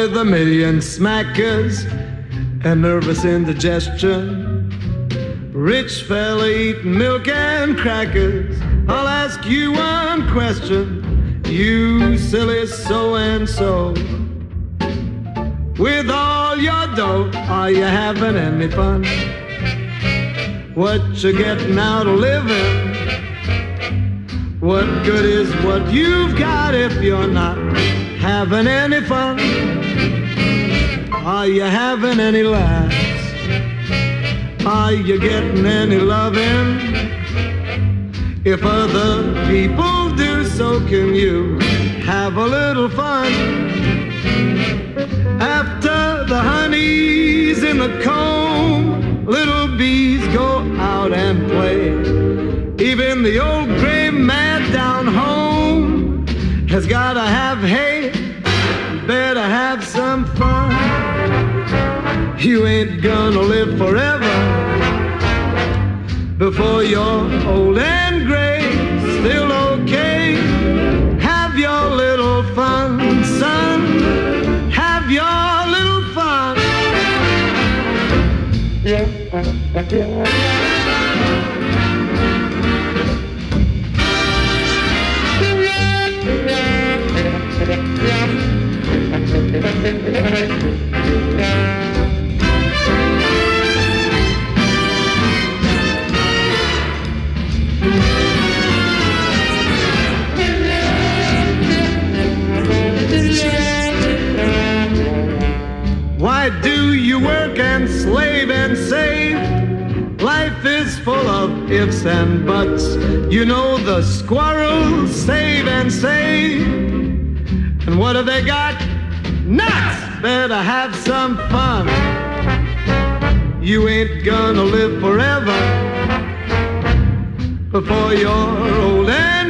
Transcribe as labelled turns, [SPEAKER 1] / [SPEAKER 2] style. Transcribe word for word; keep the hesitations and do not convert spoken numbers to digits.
[SPEAKER 1] with a million smackers and nervous indigestion. Rich fella eating milk and crackers. I'll ask you one question, you silly so-and-so. With all your dough, are you having any fun? What you getting out of living? What good is what you've got if you're not having any fun? Are you having any laughs? Are you getting any loving? If other people do, so can you have a little fun. After the honey's in the comb, little bees go out and play. Even the old gray man down home has gotta have hay. Better have some fun. You ain't gonna live forever. Before you're old and gray, still okay. Have your little fun, son. Have your little fun. Yeah. Why do you work and slave and save? Life is full of ifs and buts. You know the squirrels save and save. And what have they got? Nuts! Better have some fun. You ain't gonna live forever. Before you're old and